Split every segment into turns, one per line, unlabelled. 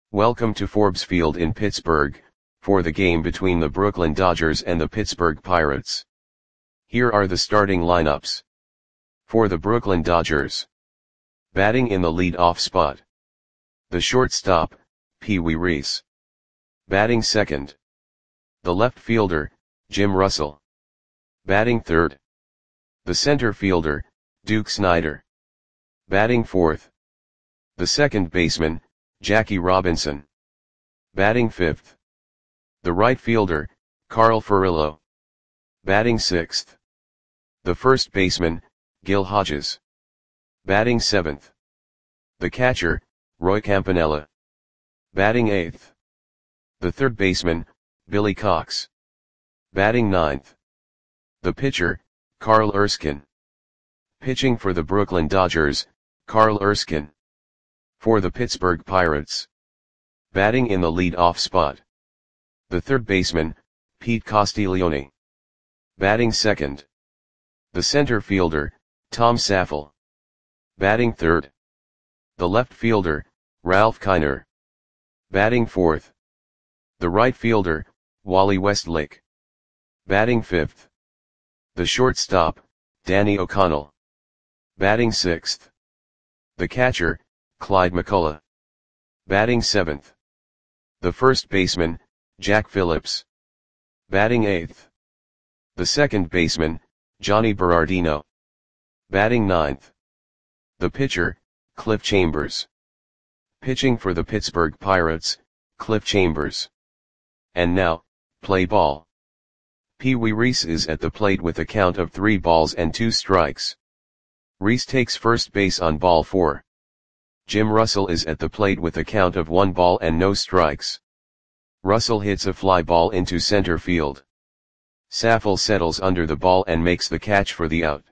Welcome to Forbes Field in Pittsburgh, for the game between the Brooklyn Dodgers and the Pittsburgh Pirates. Here are the starting lineups. For the Brooklyn Dodgers. Batting in the lead-off spot. The shortstop, Pee Wee Reese. Batting second. The left fielder, Jim Russell. Batting third. The center fielder, Duke Snider. Batting fourth. The second baseman, Jackie Robinson. Batting fifth. The right fielder, Carl Furillo. Batting sixth. The first baseman, Gil Hodges. Batting seventh. The catcher, Roy Campanella. Batting eighth. The third baseman, Billy Cox. Batting ninth. The pitcher, Carl Erskine. Pitching for the Brooklyn Dodgers, Carl Erskine. For the Pittsburgh Pirates. Batting in the lead-off spot. The third baseman, Pete Castiglione. Batting second. The center fielder, Tom Saffel. Batting third. The left fielder, Ralph Kiner. Batting fourth. The right fielder, Wally Westlake. Batting fifth. The shortstop, Danny O'Connell. Batting sixth. The catcher, Clyde McCullough. Batting seventh. The first baseman, Jack Phillips. Batting eighth. The second baseman, Johnny Berardino. Batting ninth. The pitcher, Cliff Chambers. Pitching for the Pittsburgh Pirates, Cliff Chambers. And now, play ball. Pee Wee Reese is at the plate with a count of 3 balls and 2 strikes. Reese takes first base on ball 4. Jim Russell is at the plate with a count of 1 ball and no strikes. Russell hits a fly ball into center field. Saffel settles under the ball and makes the catch for the out.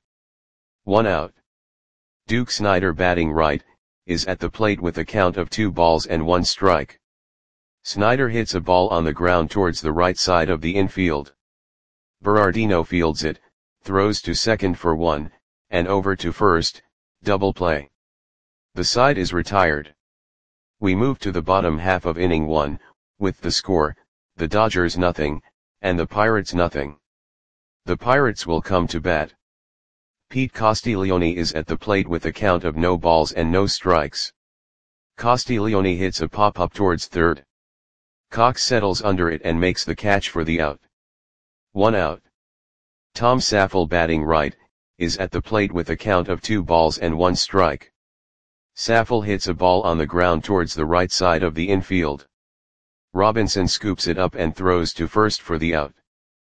1 out. Duke Snider, batting right, is at the plate with a count of 2 balls and 1 strike. Snider hits a ball on the ground towards the right side of the infield. Berardino fields it, throws to second for 1, and over to first, double play. The side is retired. We move to the bottom half of inning 1, with the score, the Dodgers nothing, and the Pirates nothing. The Pirates will come to bat. Pete Castiglione is at the plate with a count of no balls and no strikes. Castiglione hits a pop-up towards third. Cox settles under it and makes the catch for the out. 1 out. Tom Saffel, batting right, is at the plate with a count of 2 balls and 1 strike. Saffel hits a ball on the ground towards the right side of the infield. Robinson scoops it up and throws to first for the out.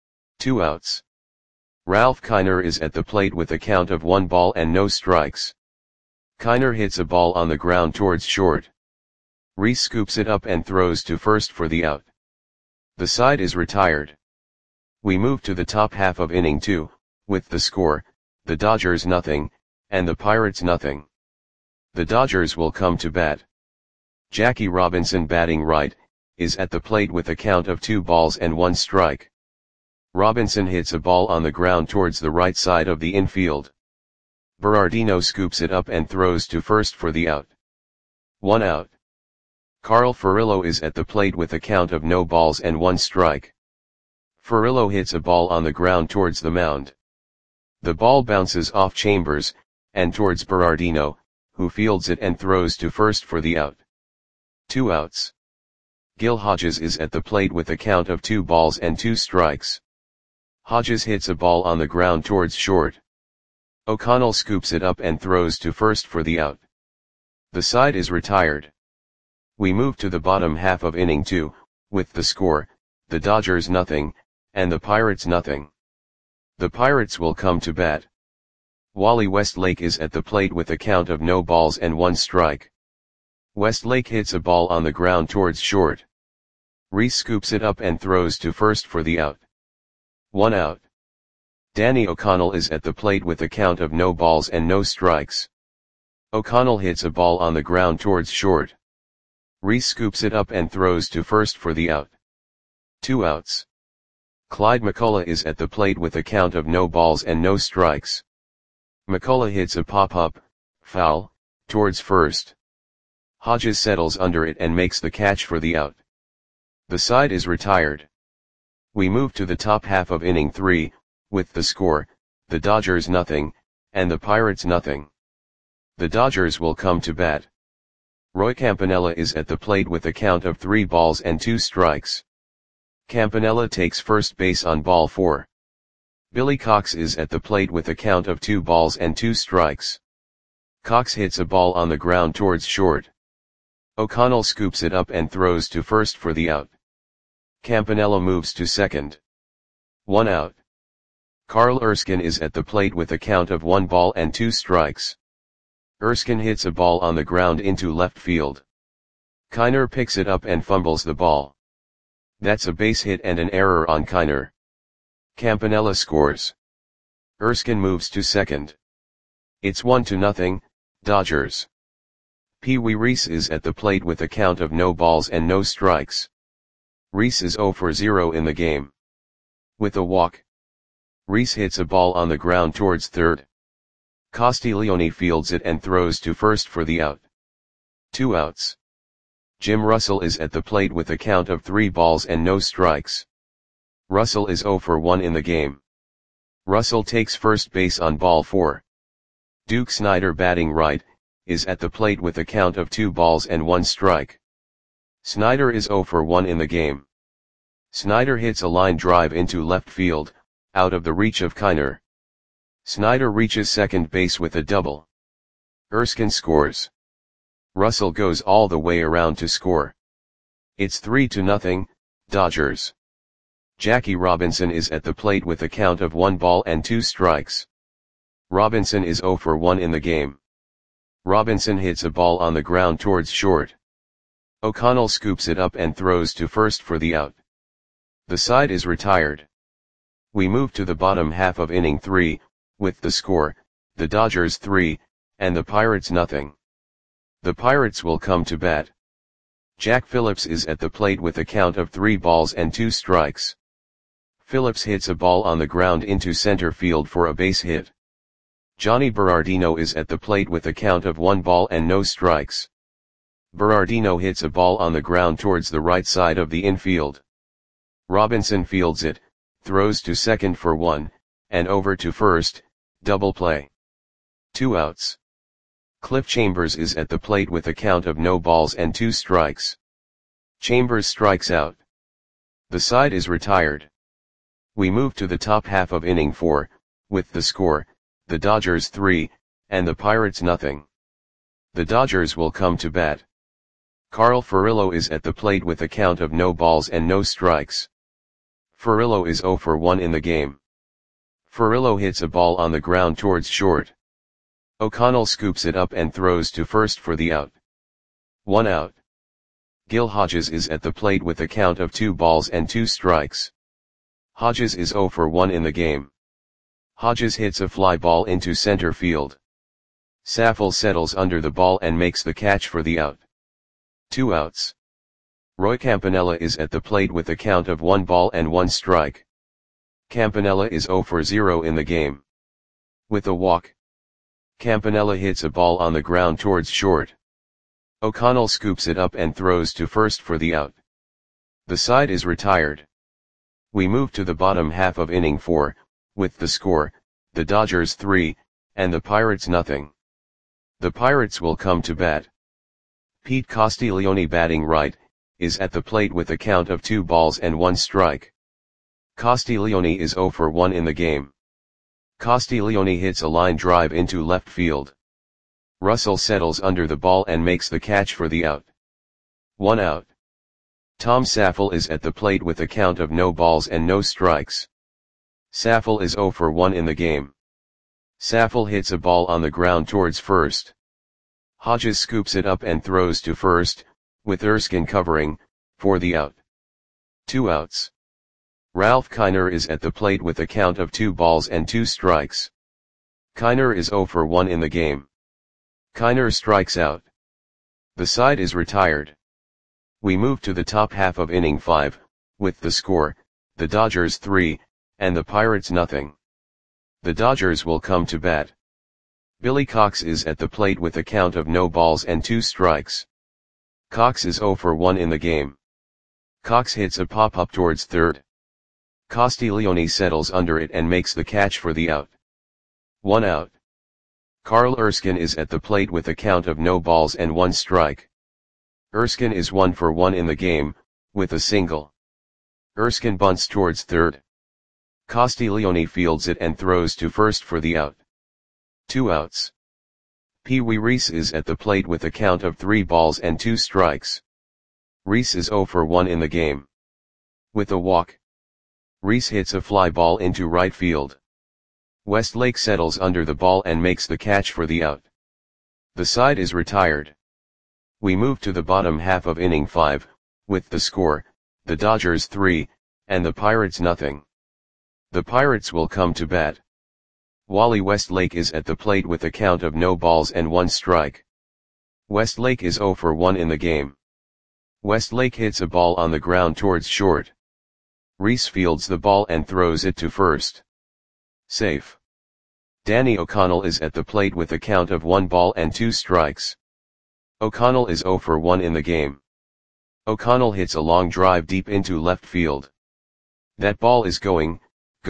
2 outs. Ralph Kiner is at the plate with a count of 1 ball and no strikes. Kiner hits a ball on the ground towards short. Reese scoops it up and throws to first for the out. The side is retired. We move to the top half of inning 2, with the score, the Dodgers nothing, and the Pirates nothing. The Dodgers will come to bat. Jackie Robinson, batting right, is at the plate with a count of 2 balls and 1 strike. Robinson hits a ball on the ground towards the right side of the infield. Berardino scoops it up and throws to first for the out. 1 out. Carl Furillo is at the plate with a count of no balls and 1 strike. Furillo hits a ball on the ground towards the mound. The ball bounces off Chambers, and towards Berardino, who fields it and throws to first for the out. 2 outs. Gil Hodges is at the plate with a count of 2 balls and 2 strikes. Hodges hits a ball on the ground towards short. O'Connell scoops it up and throws to first for the out. The side is retired. We move to the bottom half of inning 2, with the score, the Dodgers nothing, and the Pirates nothing. The Pirates will come to bat. Wally Westlake is at the plate with a count of no balls and 1 strike. Westlake hits a ball on the ground towards short. Reese scoops it up and throws to first for the out. 1 out. Danny O'Connell is at the plate with a count of no balls and no strikes. O'Connell hits a ball on the ground towards short. Reese scoops it up and throws to first for the out. 2 outs. Clyde McCullough is at the plate with a count of no balls and no strikes. McCullough hits a pop-up, foul, towards first. Hodges settles under it and makes the catch for the out. The side is retired. We move to the top half of inning 3, with the score, the Dodgers nothing, and the Pirates nothing. The Dodgers will come to bat. Roy Campanella is at the plate with a count of 3 balls and 2 strikes. Campanella takes first base on ball 4. Billy Cox is at the plate with a count of 2 balls and 2 strikes. Cox hits a ball on the ground towards short. O'Connell scoops it up and throws to first for the out. Campanella moves to second. 1 out. Carl Erskine is at the plate with a count of 1 ball and 2 strikes. Erskine hits a ball on the ground into left field. Kiner picks it up and fumbles the ball. That's a base hit and an error on Kiner. Campanella scores. Erskine moves to second. It's 1-0, Dodgers. Pee Wee Reese is at the plate with a count of no balls and no strikes. Reese is 0 for 0 in the game. With a walk, Reese hits a ball on the ground towards third. Castiglione fields it and throws to first for the out. 2 outs. Jim Russell is at the plate with a count of 3 balls and no strikes. Russell is 0 for 1 in the game. Russell takes first base on ball 4. Duke Snider, batting right, is at the plate with a count of 2 balls and 1 strike. Snider is 0 for 1 in the game. Snider hits a line drive into left field, out of the reach of Kiner. Snider reaches second base with a double. Erskine scores. Russell goes all the way around to score. It's 3-0, Dodgers. Jackie Robinson is at the plate with a count of 1 ball and 2 strikes. Robinson is 0 for 1 in the game. Robinson hits a ball on the ground towards short. O'Connell scoops it up and throws to first for the out. The side is retired. We move to the bottom half of inning 3, with the score, the Dodgers 3, and the Pirates nothing. The Pirates will come to bat. Jack Phillips is at the plate with a count of 3 balls and 2 strikes. Phillips hits a ball on the ground into center field for a base hit. Johnny Berardino is at the plate with a count of 1 ball and no strikes. Berardino hits a ball on the ground towards the right side of the infield. Robinson fields it, throws to second for 1, and over to first, double play. 2 outs. Cliff Chambers is at the plate with a count of no balls and 2 strikes. Chambers strikes out. The side is retired. We move to the top half of inning 4, with the score, the Dodgers 3, and the Pirates nothing. The Dodgers will come to bat. Carl Furillo is at the plate with a count of no balls and no strikes. Furillo is 0 for 1 in the game. Furillo hits a ball on the ground towards short. O'Connell scoops it up and throws to first for the out. 1 out. Gil Hodges is at the plate with a count of 2 balls and 2 strikes. Hodges is 0 for 1 in the game. Hodges hits a fly ball into center field. Saffold settles under the ball and makes the catch for the out. 2 outs. Roy Campanella is at the plate with a count of 1 ball and 1 strike. Campanella is 0 for 0 in the game. With a walk, Campanella hits a ball on the ground towards short. O'Connell scoops it up and throws to first for the out. The side is retired. We move to the bottom half of inning 4, with the score, the Dodgers 3, and the Pirates nothing. The Pirates will come to bat. Pete Castiglione, batting right, is at the plate with a count of 2 balls and 1 strike. Castiglione is 0 for 1 in the game. Castiglione hits a line drive into left field. Russell settles under the ball and makes the catch for the out. 1 out. Tom Saffold is at the plate with a count of no balls and no strikes. Saffold is 0 for 1 in the game. Saffold hits a ball on the ground towards first. Hodges scoops it up and throws to first, with Erskine covering, for the out. 2 outs. Ralph Kiner is at the plate with a count of 2 balls and 2 strikes. Kiner is 0 for 1 in the game. Kiner strikes out. The side is retired. We move to the top half of inning 5, with the score, the Dodgers 3, and the Pirates nothing. The Dodgers will come to bat. Billy Cox is at the plate with a count of no balls and 2 strikes. Cox is 0 for 1 in the game. Cox hits a pop-up towards third. Castiglione settles under it and makes the catch for the out. 1 out. Carl Erskine is at the plate with a count of no balls and 1 strike. Erskine is 1 for 1 in the game, with a single. Erskine bunts towards third. Castiglione fields it and throws to first for the out. 2 outs. Pee Wee Reese is at the plate with a count of 3 balls and 2 strikes. Reese is 0 for 1 in the game. With a walk. Reese hits a fly ball into right field. Westlake settles under the ball and makes the catch for the out. The side is retired. We move to the bottom half of inning 5, with the score, the Dodgers 3, and the Pirates nothing. The Pirates will come to bat. Wally Westlake is at the plate with a count of no balls and 1 strike. Westlake is 0 for 1 in the game. Westlake hits a ball on the ground towards short. Reese fields the ball and throws it to first. Safe. Danny O'Connell is at the plate with a count of 1 ball and 2 strikes. O'Connell is 0 for 1 in the game. O'Connell hits a long drive deep into left field. That ball is gone.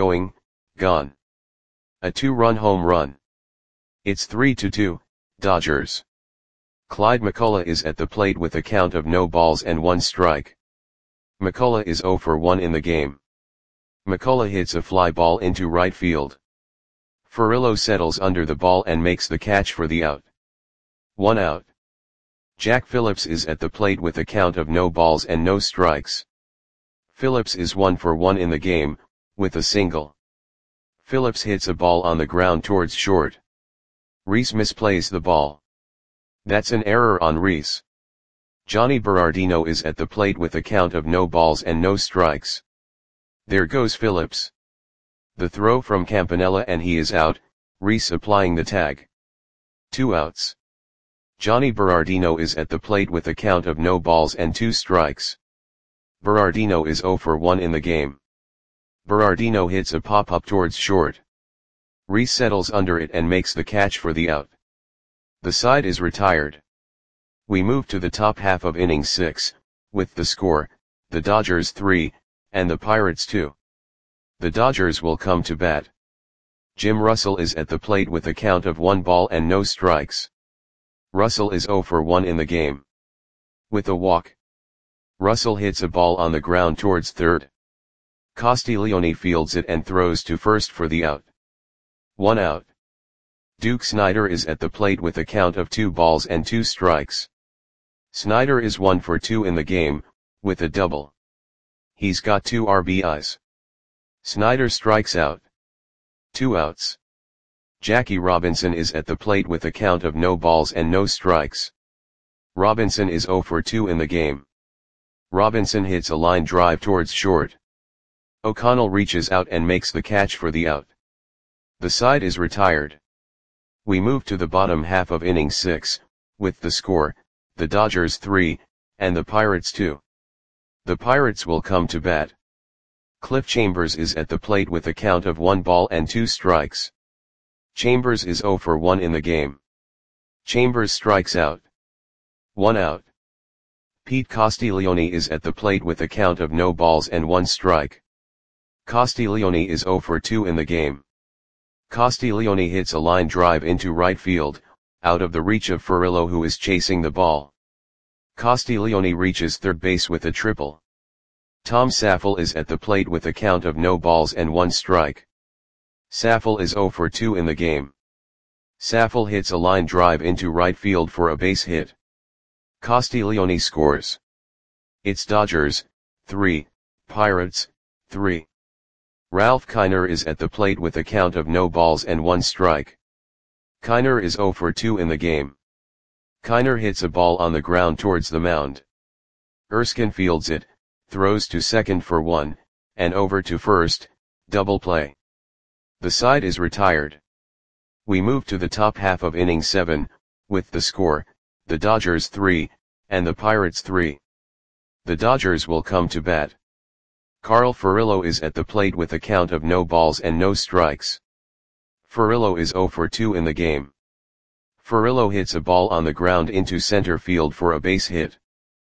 A 2-run home run. It's 3-2, Dodgers. Clyde McCullough is at the plate with a count of no balls and 1 strike. McCullough is 0 for 1 in the game. McCullough hits a fly ball into right field. Furillo settles under the ball and makes the catch for the out. 1 out. Jack Phillips is at the plate with a count of no balls and no strikes. Phillips is 1 for 1 in the game, with a single. Phillips hits a ball on the ground towards short. Reese misplays the ball. That's an error on Reese. Johnny Berardino is at the plate with a count of no balls and no strikes. There goes Phillips. The throw from Campanella and he is out, Reese applying the tag. 2 outs. Johnny Berardino is at the plate with a count of no balls and 2 strikes. Berardino is 0 for 1 in the game. Berardino hits a pop-up towards short. Reese settles under it and makes the catch for the out. The side is retired. We move to the top half of inning 6, with the score, the Dodgers 3, and the Pirates 2. The Dodgers will come to bat. Jim Russell is at the plate with a count of 1 ball and no strikes. Russell is 0 for 1 in the game. With a walk. Russell hits a ball on the ground towards third. Castiglione fields it and throws to first for the out. 1 out. Duke Snider is at the plate with a count of 2 balls and 2 strikes. Snider is 1 for 2 in the game, with a double. He's got 2 RBIs. Snider strikes out. 2 outs. Jackie Robinson is at the plate with a count of no balls and no strikes. Robinson is 0 for 2 in the game. Robinson hits a line drive towards short. O'Connell reaches out and makes the catch for the out. The side is retired. We move to the bottom half of inning 6, with the score, the Dodgers 3, and the Pirates 2. The Pirates will come to bat. Cliff Chambers is at the plate with a count of 1 ball and 2 strikes. Chambers is 0 for 1 in the game. Chambers strikes out. 1 out. Pete Castiglione is at the plate with a count of no balls and 1 strike. Castiglione is 0 for 2 in the game. Castiglione hits a line drive into right field, out of the reach of Furillo who is chasing the ball. Castiglione reaches third base with a triple. Tom Saffel is at the plate with a count of no balls and 1 strike. Saffel is 0 for 2 in the game. Saffel hits a line drive into right field for a base hit. Castiglione scores. It's Dodgers 3, Pirates 3. Ralph Kiner is at the plate with a count of no balls and 1 strike. Kiner is 0 for 2 in the game. Kiner hits a ball on the ground towards the mound. Erskine fields it, throws to second for 1, and over to first, double play. The side is retired. We move to the top half of inning 7, with the score, the Dodgers 3, and the Pirates 3. The Dodgers will come to bat. Carl Furillo is at the plate with a count of no balls and no strikes. Furillo is 0 for 2 in the game. Furillo hits a ball on the ground into center field for a base hit.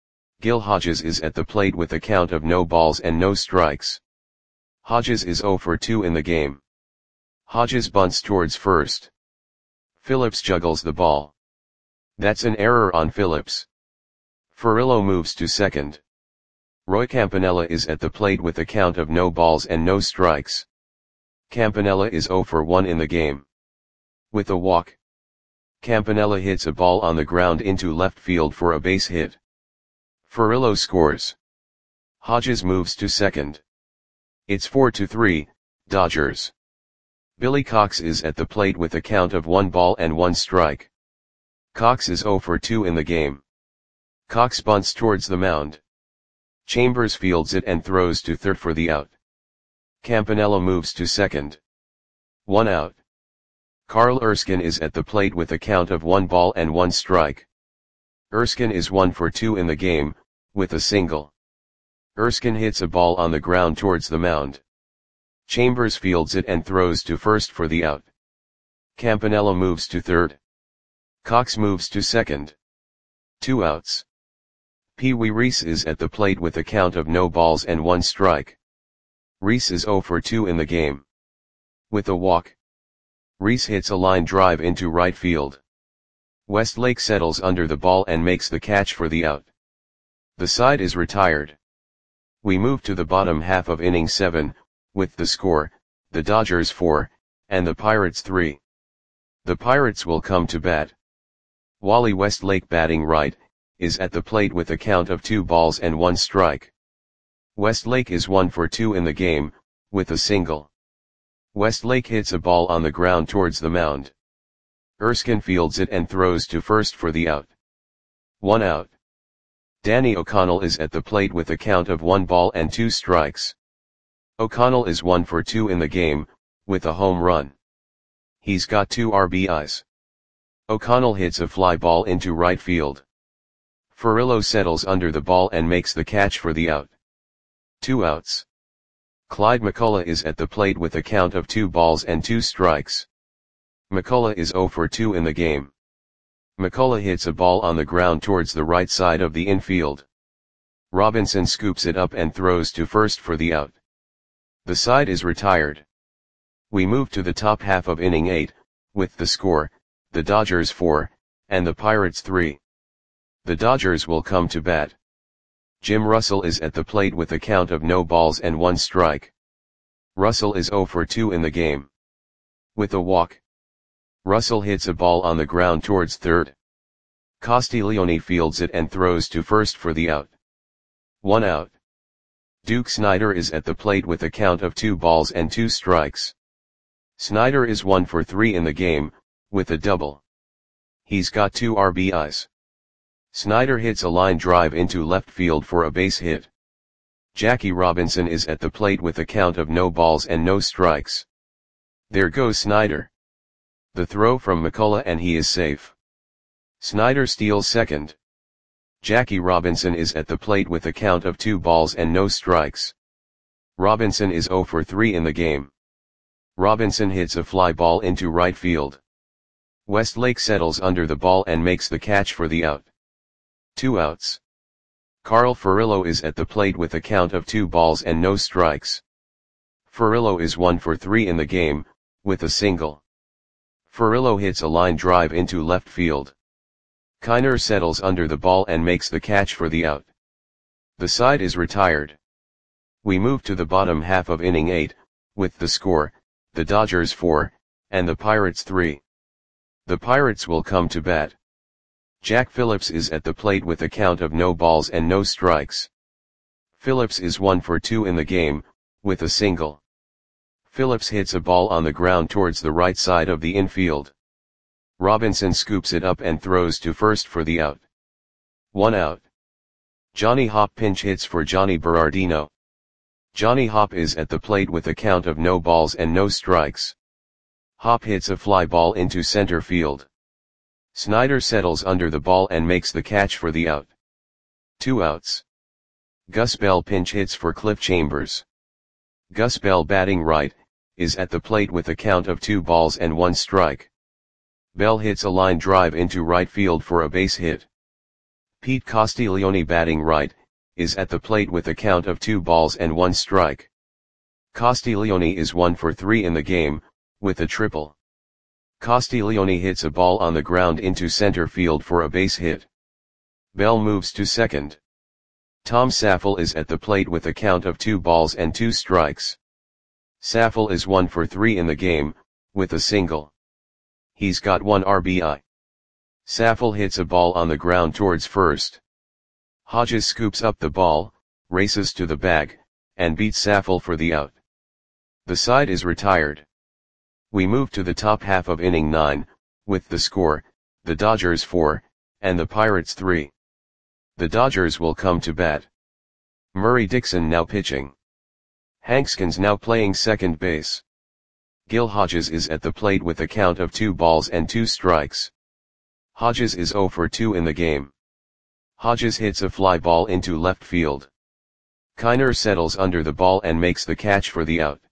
Gil Hodges is at the plate with a count of no balls and no strikes. Hodges is 0 for 2 in the game. Hodges bunts towards first. Phillips juggles the ball. That's an error on Phillips. Furillo moves to second. Roy Campanella is at the plate with a count of no balls and no strikes. Campanella is 0 for 1 in the game. With a walk, Campanella hits a ball on the ground into left field for a base hit. Furillo scores. Hodges moves to second. It's 4-3, Dodgers. Billy Cox is at the plate with a count of 1 ball and 1 strike. Cox is 0 for 2 in the game. Cox bunts towards the mound. Chambers fields it and throws to third for the out. Campanella moves to second. 1 out. Carl Erskine is at the plate with a count of 1 ball and 1 strike. Erskine is 1 for 2 in the game, with a single. Erskine hits a ball on the ground towards the mound. Chambers fields it and throws to first for the out. Campanella moves to third. Cox moves to second. 2 outs. Pee Wee Reese is at the plate with a count of no balls and 1 strike. Reese is 0 for 2 in the game. With a walk, Reese hits a line drive into right field. Westlake settles under the ball and makes the catch for the out. The side is retired. We move to the bottom half of inning 7, with the score, the Dodgers 4, and the Pirates 3. The Pirates will come to bat. Wally Westlake, batting right, is at the plate with a count of 2 balls and 1 strike. Westlake is 1 for 2 in the game, with a single. Westlake hits a ball on the ground towards the mound. Erskine fields it and throws to first for the out. 1 out. Danny O'Connell is at the plate with a count of 1 ball and 2 strikes. O'Connell is 1 for 2 in the game, with a home run. He's got 2 RBIs. O'Connell hits a fly ball into right field. Furillo settles under the ball and makes the catch for the out. 2 outs. Clyde McCullough is at the plate with a count of 2 balls and 2 strikes. McCullough is 0 for 2 in the game. McCullough hits a ball on the ground towards the right side of the infield. Robinson scoops it up and throws to first for the out. The side is retired. We move to the top half of inning 8, with the score, the Dodgers 4, and the Pirates 3. The Dodgers will come to bat. Jim Russell is at the plate with a count of no balls and 1 strike. Russell is 0 for 2 in the game. With a walk, Russell hits a ball on the ground towards third. Castiglione fields it and throws to first for the out. 1 out. Duke Snider is at the plate with a count of 2 balls and 2 strikes. Snider is 1 for 3 in the game, with a double. He's got 2 RBIs. Snider hits a line drive into left field for a base hit. Jackie Robinson is at the plate with a count of no balls and no strikes. There goes Snider. The throw from McCullough and he is safe. Snider steals second. Jackie Robinson is at the plate with a count of 2 balls and no strikes. Robinson is 0 for 3 in the game. Robinson hits a fly ball into right field. Westlake settles under the ball and makes the catch for the out. 2 outs. Carl Furillo is at the plate with a count of 2 balls and no strikes. Furillo is 1 for 3 in the game, with a single. Furillo hits a line drive into left field. Kiner settles under the ball and makes the catch for the out. The side is retired. We move to the bottom half of inning 8, with the score, the Dodgers 4, and the Pirates 3. The Pirates will come to bat. Jack Phillips is at the plate with a count of no balls and no strikes. Phillips is 1 for 2 in the game, with a single. Phillips hits a ball on the ground towards the right side of the infield. Robinson scoops it up and throws to first for the out. 1 out. Johnny Hopp pinch hits for Johnny Berardino. Johnny Hopp is at the plate with a count of no balls and no strikes. Hopp hits a fly ball into center field. Snider settles under the ball and makes the catch for the out. 2 outs. Gus Bell pinch hits for Cliff Chambers. Gus Bell, batting right, is at the plate with a count of 2 balls and 1 strike. Bell hits a line drive into right field for a base hit. Pete Castiglione batting right, is at the plate with a count of 2 balls and 1 strike. Castiglione is 1 for 3 in the game, with a triple. Castiglione hits a ball on the ground into center field for a base hit. Bell moves to second. Tom Saffel is at the plate with a count of 2 balls and 2 strikes. Saffel is 1 for 3 in the game, with a single. He's got 1 RBI. Saffel hits a ball on the ground towards first. Hodges scoops up the ball, races to the bag, and beats Saffel for the out. The side is retired. We move to the top half of inning 9, with the score, the Dodgers 4, and the Pirates 3. The Dodgers will come to bat. Murray Dixon now pitching. Hank Skins now playing second base. Gil Hodges is at the plate with a count of 2 balls and 2 strikes. Hodges is 0 for 2 in the game. Hodges hits a fly ball into left field. Kiner settles under the ball and makes the catch for the out.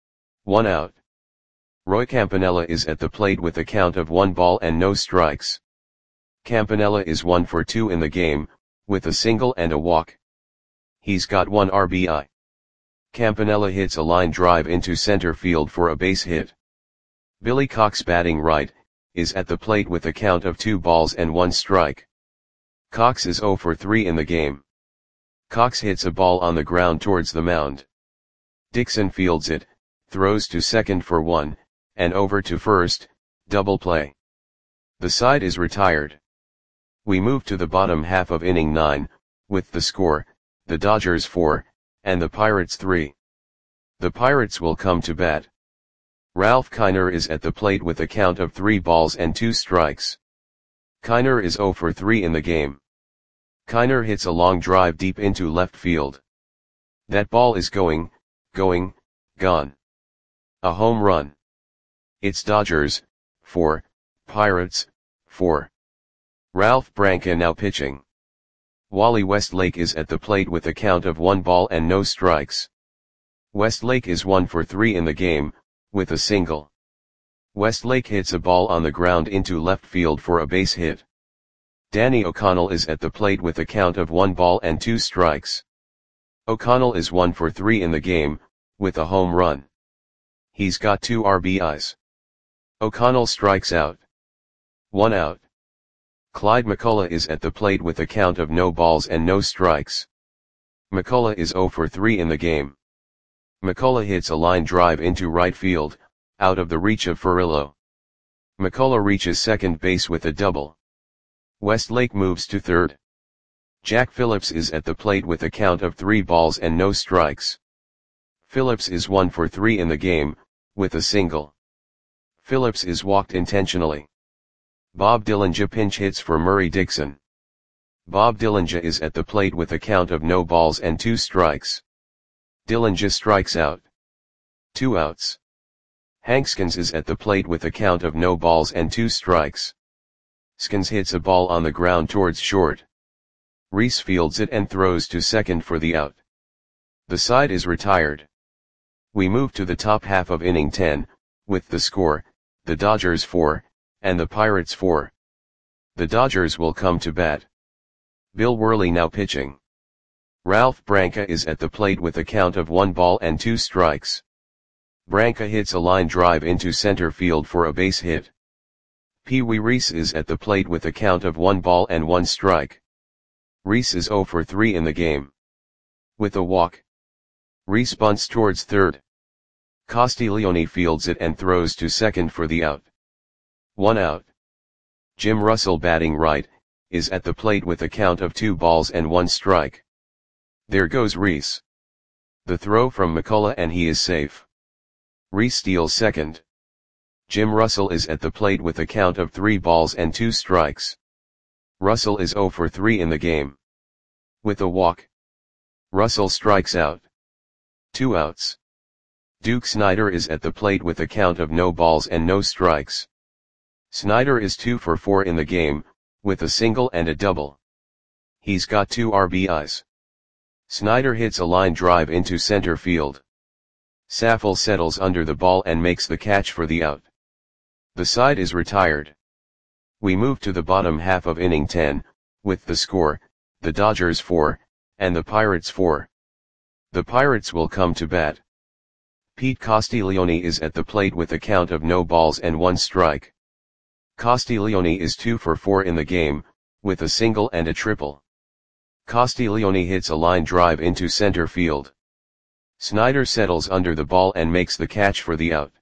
1 out. Roy Campanella is at the plate with a count of 1 ball and no strikes. Campanella is 1 for 2 in the game, with a single and a walk. He's got 1 RBI. Campanella hits a line drive into center field for a base hit. Billy Cox batting right, is at the plate with a count of 2 balls and 1 strike. Cox is 0 for 3 in the game. Cox hits a ball on the ground towards the mound. Dixon fields it, throws to second for 1, and over to first, double play. The side is retired. We move to the bottom half of inning 9, with the score, the Dodgers 4, and the Pirates 3. The Pirates will come to bat. Ralph Kiner is at the plate with a count of 3 balls and 2 strikes. Kiner is 0 for 3 in the game. Kiner hits a long drive deep into left field. That ball is going, gone. A home run. It's Dodgers 4, Pirates 4. Ralph Branca now pitching. Wally Westlake is at the plate with a count of 1 ball and no strikes. Westlake is 1 for 3 in the game, with a single. Westlake hits a ball on the ground into left field for a base hit. Danny O'Connell is at the plate with a count of 1 ball and 2 strikes. O'Connell is 1 for 3 in the game, with a home run. He's got 2 RBIs. O'Connell strikes out. 1 out. Clyde McCullough is at the plate with a count of no balls and no strikes. McCullough is 0 for 3 in the game. McCullough hits a line drive into right field, out of the reach of Furillo. McCullough reaches second base with a double. Westlake moves to third. Jack Phillips is at the plate with a count of 3 balls and no strikes. Phillips is 1 for 3 in the game, with a single. Phillips is walked intentionally. Bob Dillinger pinch hits for Murray Dixon. Bob Dillinger is at the plate with a count of no balls and 2 strikes. Dillinger strikes out. 2 outs. Hank Skins is at the plate with a count of no balls and 2 strikes. Skins hits a ball on the ground towards short. Reese fields it and throws to second for the out. The side is retired. We move to the top half of inning 10, with the score, the Dodgers 4, and the Pirates 4. The Dodgers will come to bat. Bill Worley now pitching. Ralph Branca is at the plate with a count of 1 ball and 2 strikes. Branca hits a line drive into center field for a base hit. Pee Wee Reese is at the plate with a count of 1 ball and 1 strike. Reese is 0 for 3 in the game. With a walk. Reese bunts towards third. Castiglione fields it and throws to second for the out. 1 out. Jim Russell batting right, is at the plate with a count of 2 balls and 1 strike. There goes Reese. The throw from McCullough and he is safe. Reese steals second. Jim Russell is at the plate with a count of 3 balls and 2 strikes. Russell is 0 for 3 in the game. With a walk. Russell strikes out. 2 outs. Duke Snider is at the plate with a count of no balls and no strikes. Snider is 2 for 4 in the game, with a single and a double. He's got 2 RBIs. Snider hits a line drive into center field. Saffel settles under the ball and makes the catch for the out. The side is retired. We move to the bottom half of inning 10, with the score, the Dodgers 4, and the Pirates 4. The Pirates will come to bat. Pete Castiglione is at the plate with a count of no balls and 1 strike. Castiglione is 2 for 4 in the game, with a single and a triple. Castiglione hits a line drive into center field. Snyder settles under the ball and makes the catch for the out.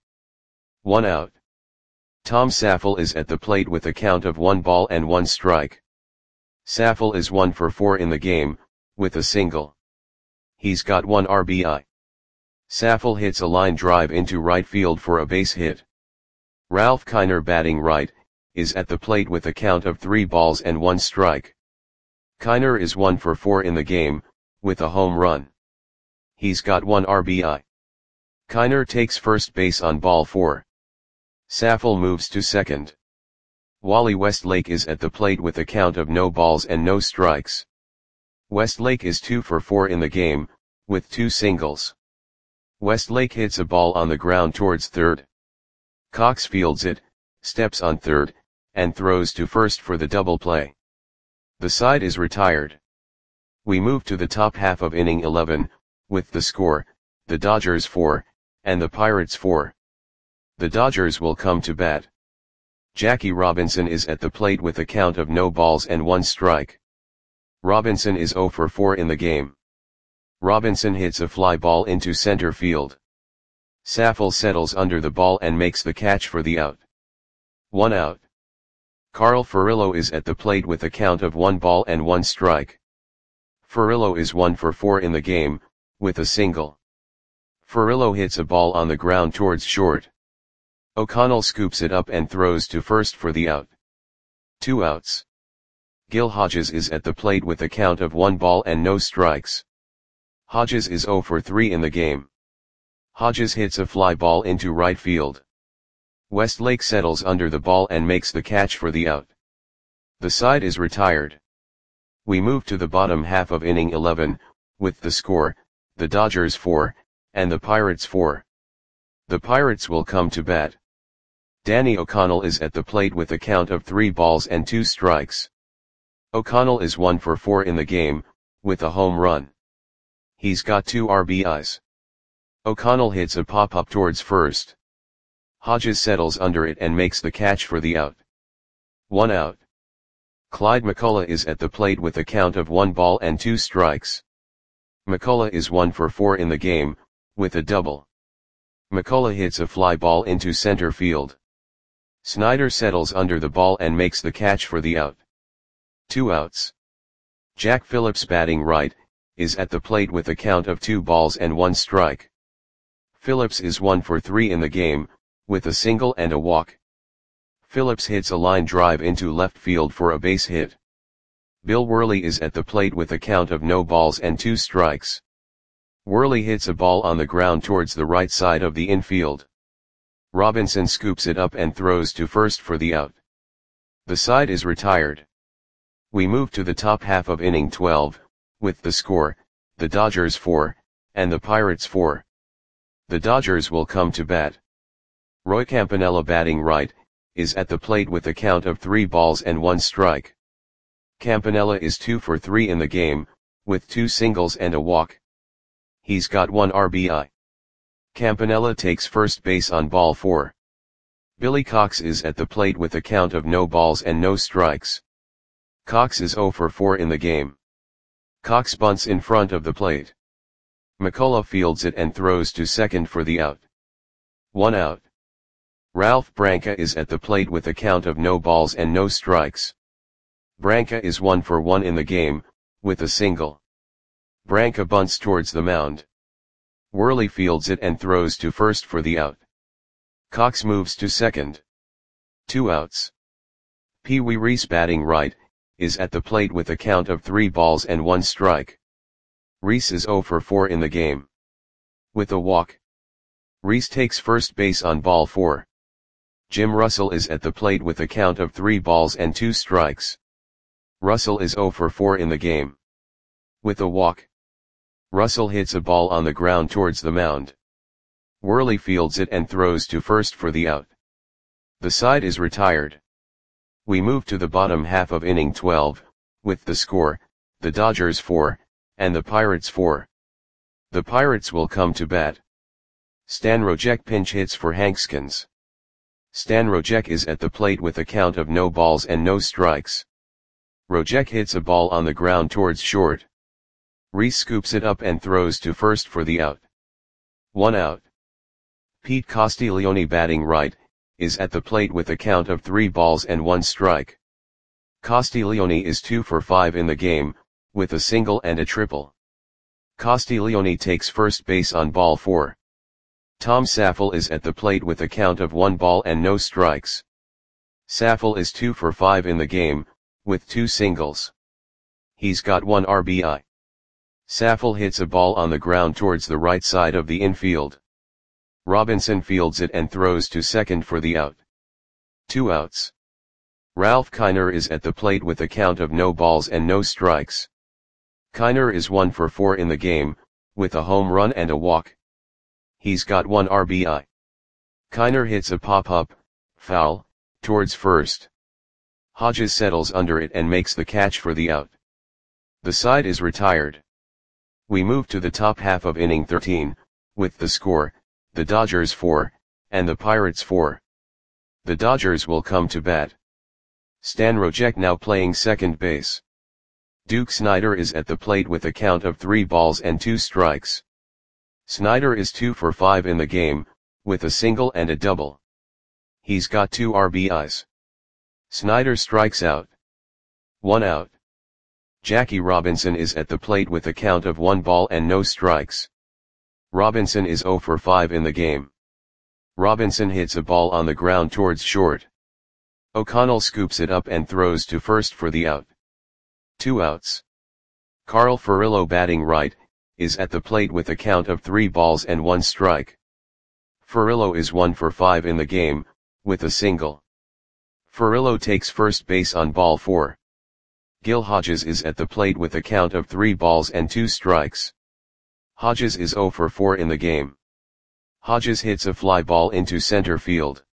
1 out. Tom Saffel is at the plate with a count of 1 ball and 1 strike. Saffel is 1 for 4 in the game, with a single. He's got 1 RBI. Saffel hits a line drive into right field for a base hit. Ralph Kiner, batting right, is at the plate with a count of 3 balls and 1 strike. Kiner is 1 for 4 in the game, with a home run. He's got 1 RBI. Kiner takes first base on ball 4. Saffel moves to second. Wally Westlake is at the plate with a count of no balls and no strikes. Westlake is 2 for 4 in the game, with 2 singles. Westlake hits a ball on the ground towards third. Cox fields it, steps on third, and throws to first for the double play. The side is retired. We move to the top half of inning 11, with the score, the Dodgers 4, and the Pirates 4. The Dodgers will come to bat. Jackie Robinson is at the plate with a count of no balls and 1 strike. Robinson is 0 for 4 in the game. Robinson hits a fly ball into center field. Saffel settles under the ball and makes the catch for the out. 1 out. Carl Furillo is at the plate with a count of 1 ball and 1 strike. Furillo is 1 for 4 in the game, with a single. Furillo hits a ball on the ground towards short. O'Connell scoops it up and throws to first for the out. 2 outs. Gil Hodges is at the plate with a count of 1 ball and no strikes. Hodges is 0 for 3 in the game. Hodges hits a fly ball into right field. Westlake settles under the ball and makes the catch for the out. The side is retired. We move to the bottom half of inning 11, with the score, the Dodgers 4, and the Pirates 4. The Pirates will come to bat. Danny O'Connell is at the plate with a count of 3 balls and 2 strikes. O'Connell is 1 for 4 in the game, with a home run. He's got 2 RBIs. O'Connell hits a pop-up towards first. Hodges settles under it and makes the catch for the out. 1 out. Clyde McCullough is at the plate with a count of 1 ball and 2 strikes. McCullough is 1 for 4 in the game, with a double. McCullough hits a fly ball into center field. Snyder settles under the ball and makes the catch for the out. 2 outs. Jack Phillips, batting right, is at the plate with a count of 2 balls and 1 strike. Phillips is 1 for 3 in the game, with a single and a walk. Phillips hits a line drive into left field for a base hit. Bill Worley is at the plate with a count of no balls and 2 strikes. Worley hits a ball on the ground towards the right side of the infield. Robinson scoops it up and throws to first for the out. The side is retired. We move to the top half of inning 12, with the score, the Dodgers 4, and the Pirates 4. The Dodgers will come to bat. Roy Campanella, batting right, is at the plate with a count of 3 balls and 1 strike. Campanella is 2 for 3 in the game, with 2 singles and a walk. He's got 1 RBI. Campanella takes first base on ball 4. Billy Cox is at the plate with a count of no balls and no strikes. Cox is 0 for 4 in the game. Cox bunts in front of the plate. McCullough fields it and throws to second for the out. 1 out. Ralph Branca is at the plate with a count of no balls and no strikes. Branca is 1 for 1 in the game, with a single. Branca bunts towards the mound. Worley fields it and throws to first for the out. Cox moves to second. 2 outs. Pee Wee Reese, batting right, is at the plate with a count of 3 balls and 1 strike. Reese is 0 for 4 in the game. With a walk. Reese takes first base on ball 4. Jim Russell is at the plate with a count of 3 balls and 2 strikes. Russell is 0 for 4 in the game. With a walk. Russell hits a ball on the ground towards the mound. Worley fields it and throws to first for the out. The side is retired. We move to the bottom half of inning 12, with the score, the Dodgers 4, and the Pirates 4. The Pirates will come to bat. Stan Rojek pinch hits for Hankskins. Stan Rojek is at the plate with a count of no balls and no strikes. Rojek hits a ball on the ground towards short. Reese scoops it up and throws to first for the out. 1 out. Pete Castiglione batting right, is at the plate with a count of 3 balls and 1 strike. Castiglione is 2 for 5 in the game, with a single and a triple. Castiglione takes first base on ball 4. Tom Saffel is at the plate with a count of 1 ball and no strikes. Saffel is 2 for 5 in the game, with 2 singles. He's got 1 RBI. Saffel hits a ball on the ground towards the right side of the infield. Robinson fields it and throws to second for the out. 2 outs. Ralph Kiner is at the plate with a count of no balls and no strikes. Kiner is 1 for 4 in the game, with a home run and a walk. He's got 1 RBI. Kiner hits a pop-up, foul, towards first. Hodges settles under it and makes the catch for the out. The side is retired. We move to the top half of inning 13, with the score, the Dodgers 4, and the Pirates 4. The Dodgers will come to bat. Stan Rojek now playing second base. Duke Snider is at the plate with a count of 3 balls and 2 strikes. Snider is 2 for 5 in the game, with a single and a double. He's got 2 RBIs. Snider strikes out. 1 out. Jackie Robinson is at the plate with a count of 1 ball and no strikes. Robinson is 0 for 5 in the game. Robinson hits a ball on the ground towards short. O'Connell scoops it up and throws to first for the out. 2 outs. Carl Furillo batting right, is at the plate with a count of 3 balls and 1 strike. Furillo is 1 for 5 in the game, with a single. Furillo takes first base on ball 4. Gil Hodges is at the plate with a count of 3 balls and 2 strikes. Hodges is 0 for 4 in the game. Hodges hits a fly ball into center field.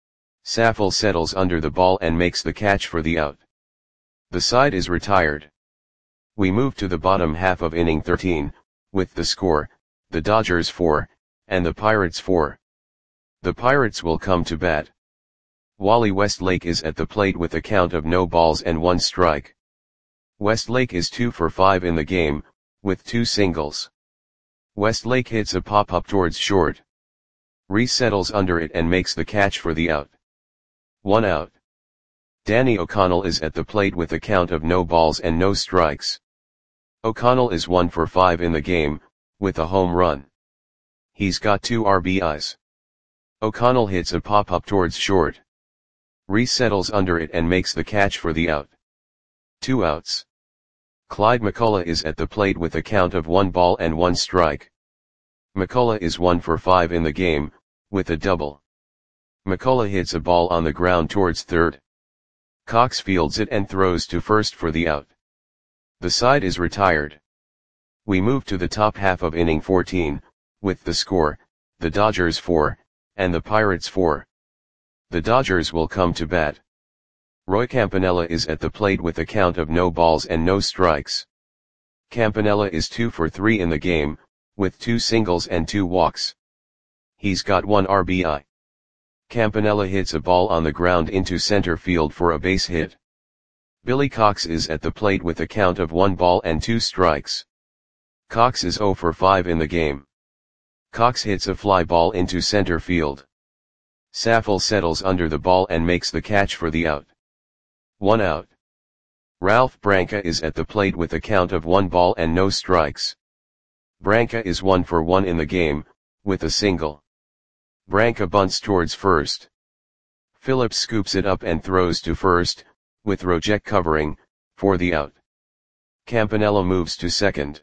Saffel settles under the ball and makes the catch for the out. The side is retired. We move to the bottom half of inning 13, with the score, the Dodgers 4, and the Pirates 4. The Pirates will come to bat. Wally Westlake is at the plate with a count of no balls and 1 strike. Westlake is 2 for 5 in the game, with 2 singles. Westlake hits a pop-up towards short. Reese settles under it and makes the catch for the out. 1 out. Danny O'Connell is at the plate with a count of no balls and no strikes. O'Connell is 1 for 5 in the game, with a home run. He's got 2 RBIs. O'Connell hits a pop-up towards short. Reese settles under it and makes the catch for the out. 2 outs. Clyde McCullough is at the plate with a count of 1 ball and 1 strike. McCullough is 1 for 5 in the game, with a double. McCullough hits a ball on the ground towards third. Cox fields it and throws to first for the out. The side is retired. We move to the top half of inning 14, with the score, the Dodgers 4, and the Pirates 4. The Dodgers will come to bat. Roy Campanella is at the plate with a count of no balls and no strikes. Campanella is 2 for 3 in the game, with 2 singles and 2 walks. He's got 1 RBI. Campanella hits a ball on the ground into center field for a base hit. Billy Cox is at the plate with a count of 1 ball and 2 strikes. Cox is 0 for 5 in the game. Cox hits a fly ball into center field. Saffel settles under the ball and makes the catch for the out. 1 out. Ralph Branca is at the plate with a count of 1 ball and no strikes. Branca is 1 for 1 in the game, with a single. Branca bunts towards first. Phillips scoops it up and throws to first, with Rojek covering, for the out. Campanella moves to second.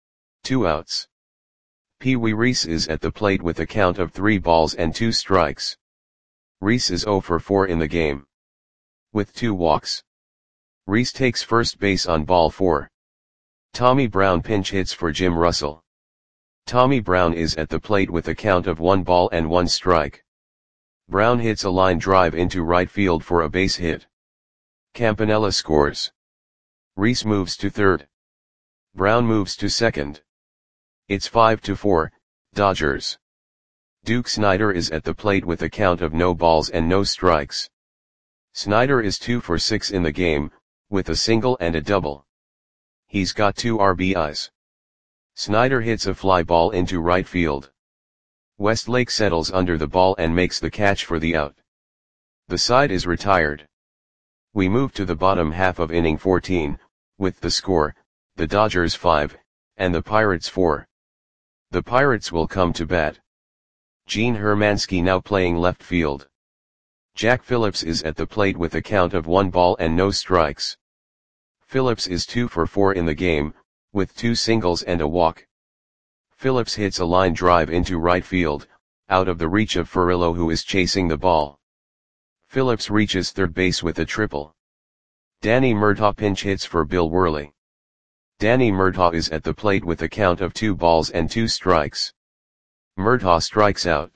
2 outs. Pee Wee Reese is at the plate with a count of 3 balls and 2 strikes. Reese is 0 for 4 in the game, with 2 walks. Reese takes first base on ball 4. Tommy Brown pinch hits for Jim Russell. Tommy Brown is at the plate with a count of 1 ball and 1 strike. Brown hits a line drive into right field for a base hit. Campanella scores. Reese moves to third. Brown moves to second. It's 5-4, Dodgers. Duke Snider is at the plate with a count of no balls and no strikes. Snider is 2 for 6 in the game, with a single and a double. He's got 2 RBIs. Snider hits a fly ball into right field. Westlake settles under the ball and makes the catch for the out. The side is retired. We move to the bottom half of inning 14, with the score, the Dodgers 5, and the Pirates 4. The Pirates will come to bat. Gene Hermansky now playing left field. Jack Phillips is at the plate with a count of 1 ball and no strikes. Phillips is 2 for 4 in the game, with 2 singles and a walk. Phillips hits a line drive into right field, out of the reach of Furillo, who is chasing the ball. Phillips reaches third base with a triple. Danny Murtaugh pinch hits for Bill Worley. Danny Murtaugh is at the plate with a count of 2 balls and 2 strikes. Murtaugh strikes out.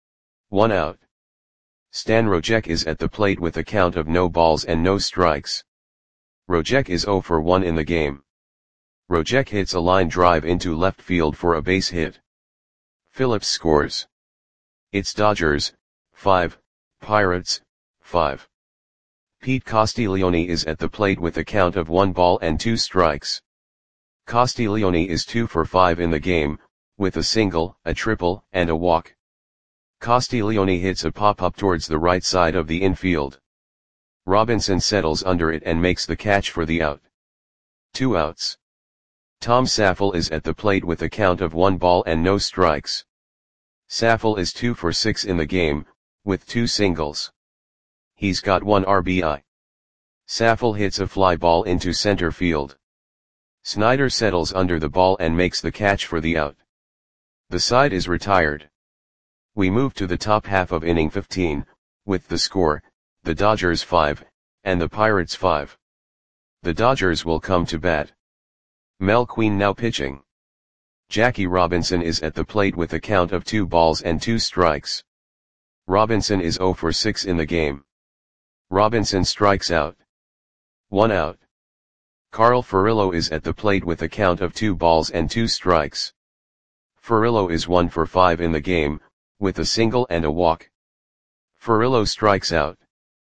1 out. Stan Rojek is at the plate with a count of no balls and no strikes. Rojek is 0 for 1 in the game. Rojek hits a line drive into left field for a base hit. Phillips scores. It's Dodgers, 5, Pirates, 5. Pete Castiglione is at the plate with a count of 1 ball and 2 strikes. Castiglione is 2 for 5 in the game, with a single, a triple, and a walk. Castiglione hits a pop-up towards the right side of the infield. Robinson settles under it and makes the catch for the out. 2 outs. Tom Saffel is at the plate with a count of 1 ball and no strikes. Saffel is 2 for 6 in the game, with 2 singles. He's got 1 RBI. Saffel hits a fly ball into center field. Snider settles under the ball and makes the catch for the out. The side is retired. We move to the top half of inning 15, with the score, the Dodgers 5, and the Pirates 5. The Dodgers will come to bat. Mel Queen now pitching. Jackie Robinson is at the plate with a count of 2 balls and 2 strikes. Robinson is 0 for 6 in the game. Robinson strikes out. 1 out. Carl Furillo is at the plate with a count of 2 balls and 2 strikes. Furillo is 1 for 5 in the game, with a single and a walk. Furillo strikes out.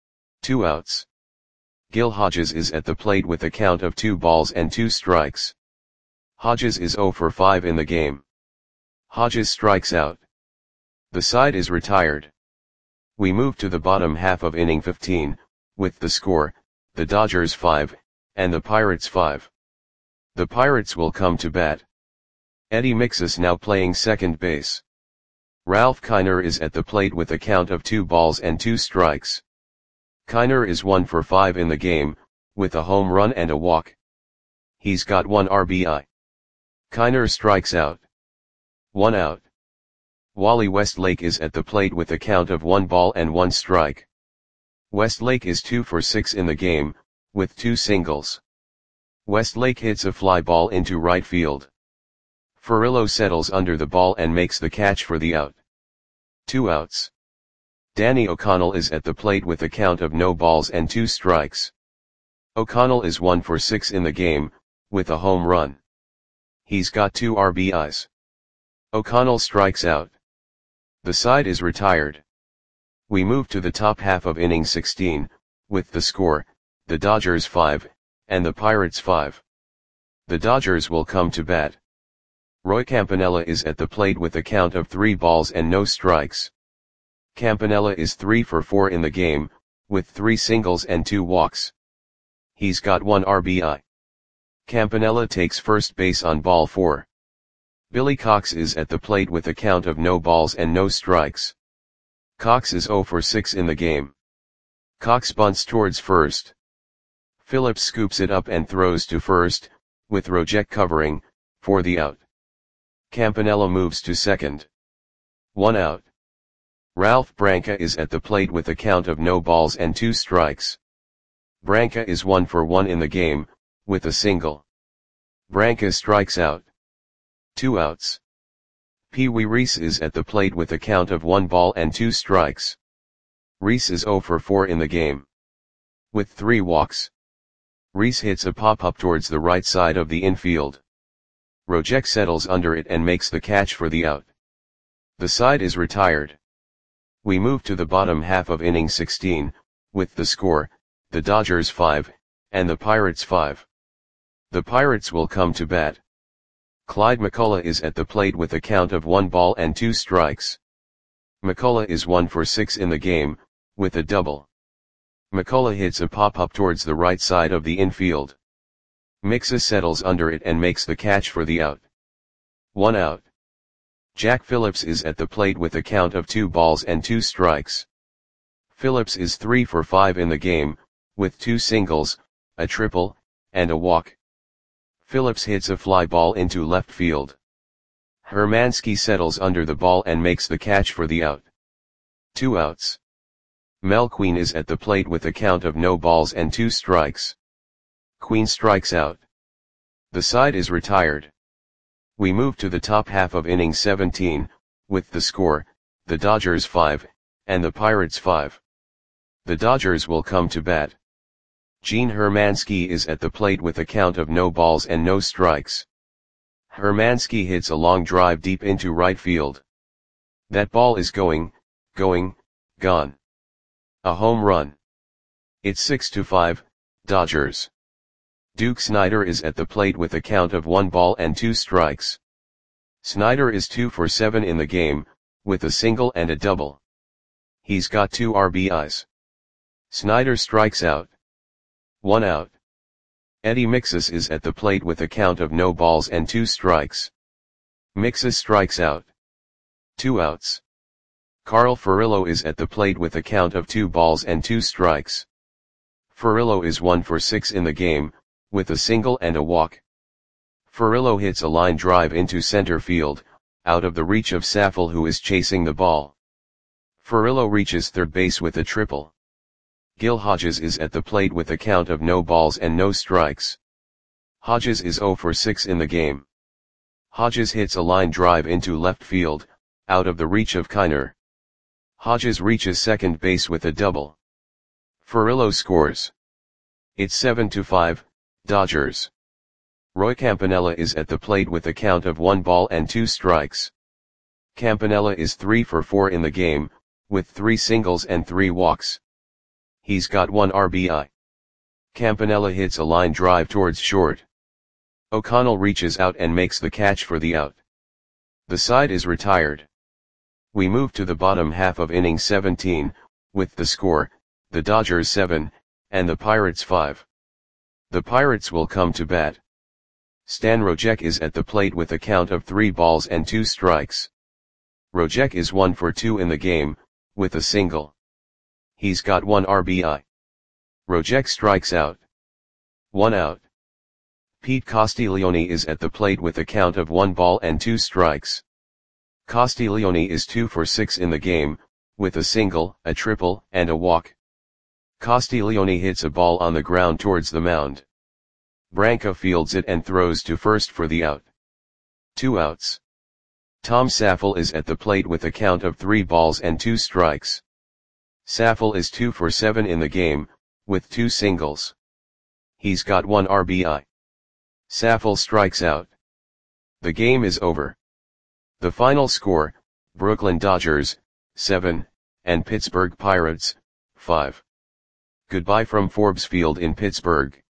2 outs. Gil Hodges is at the plate with a count of 2 balls and 2 strikes. Hodges is 0 for 5 in the game. Hodges strikes out. The side is retired. We move to the bottom half of inning 15, with the score, the Dodgers 5, and the Pirates 5. The Pirates will come to bat. Eddie Mixus now playing second base. Ralph Kiner is at the plate with a count of 2 balls and 2 strikes. Kiner is 1 for 5 in the game, with a home run and a walk. He's got 1 RBI. Kiner strikes out. 1 out. Wally Westlake is at the plate with a count of 1 ball and 1 strike. Westlake is 2 for 6 in the game, with 2 singles. Westlake hits a fly ball into right field. Furillo settles under the ball and makes the catch for the out. 2 outs. Danny O'Connell is at the plate with a count of no balls and 2 strikes. O'Connell is 1 for 6 in the game, with a home run. He's got 2 RBIs. O'Connell strikes out. The side is retired. We move to the top half of inning 16, with the score, the Dodgers 5, and the Pirates 5. The Dodgers will come to bat. Roy Campanella is at the plate with a count of 3 balls and no strikes. Campanella is 3 for 4 in the game, with 3 singles and 2 walks. He's got 1 RBI. Campanella takes first base on ball 4. Billy Cox is at the plate with a count of no balls and no strikes. Cox is 0 for 6 in the game. Cox bunts towards first. Phillips scoops it up and throws to first, with Rojek covering, for the out. Campanella moves to second. 1 out. Ralph Branca is at the plate with a count of no balls and 2 strikes. Branca is 1 for 1 in the game, with a single. Branca strikes out. 2 outs. Pee Wee Reese is at the plate with a count of 1 ball and 2 strikes. Reese is 0 for 4 in the game, with 3 walks. Reese hits a pop-up towards the right side of the infield. Rojek settles under it and makes the catch for the out. The side is retired. We move to the bottom half of inning 16, with the score, the Dodgers 5, and the Pirates 5. The Pirates will come to bat. Clyde McCullough is at the plate with a count of 1 ball and 2 strikes. McCullough is 1 for 6 in the game, with a double. McCullough hits a pop-up towards the right side of the infield. Mixas settles under it and makes the catch for the out. 1 out. Jack Phillips is at the plate with a count of 2 balls and 2 strikes. Phillips is 3 for 5 in the game, with 2 singles, a triple, and a walk. Phillips hits a fly ball into left field. Hermansky settles under the ball and makes the catch for the out. 2 outs. Mel Queen is at the plate with a count of no balls and 2 strikes. Queen strikes out. The side is retired. We move to the top half of inning 17, with the score, the Dodgers 5, and the Pirates 5. The Dodgers will come to bat. Gene Hermansky is at the plate with a count of no balls and no strikes. Hermansky hits a long drive deep into right field. That ball is gone. A home run. It's 6-5, Dodgers. Duke Snider is at the plate with a count of 1 ball and 2 strikes. Snider is 2 for 7 in the game, with a single and a double. He's got 2 RBIs. Snider strikes out. 1 out. Eddie Mixas is at the plate with a count of no balls and 2 strikes. Mixas strikes out. 2 outs. Carl Furillo is at the plate with a count of 2 balls and 2 strikes. Furillo is 1 for 6 in the game, with a single and a walk. Furillo hits a line drive into center field, out of the reach of Saffold, who is chasing the ball. Furillo reaches third base with a triple. Gil Hodges is at the plate with a count of no balls and no strikes. Hodges is 0 for 6 in the game. Hodges hits a line drive into left field, out of the reach of Kiner. Hodges reaches second base with a double. Furillo scores. It's 7-5, Dodgers. Roy Campanella is at the plate with a count of 1 ball and 2 strikes. Campanella is 3 for 4 in the game, with 3 singles and 3 walks. He's got 1 RBI. Campanella hits a line drive towards short. O'Connell reaches out and makes the catch for the out. The side is retired. We move to the bottom half of inning 17, with the score, the Dodgers 7, and the Pirates 5. The Pirates will come to bat. Stan Rojek is at the plate with a count of 3 balls and 2 strikes. Rojek is 1 for 2 in the game, with a single. He's got 1 RBI. Rojek strikes out. 1 out. Pete Castiglione is at the plate with a count of 1 ball and 2 strikes. Castiglione is 2 for 6 in the game, with a single, a triple, and a walk. Castiglione hits a ball on the ground towards the mound. Branca fields it and throws to first for the out. 2 outs. Tom Saffold is at the plate with a count of 3 balls and 2 strikes. Saffold is 2 for 7 in the game, with 2 singles. He's got 1 RBI. Saffold strikes out. The game is over. The final score, Brooklyn Dodgers, 7, and Pittsburgh Pirates, 5. Goodbye from Forbes Field in Pittsburgh.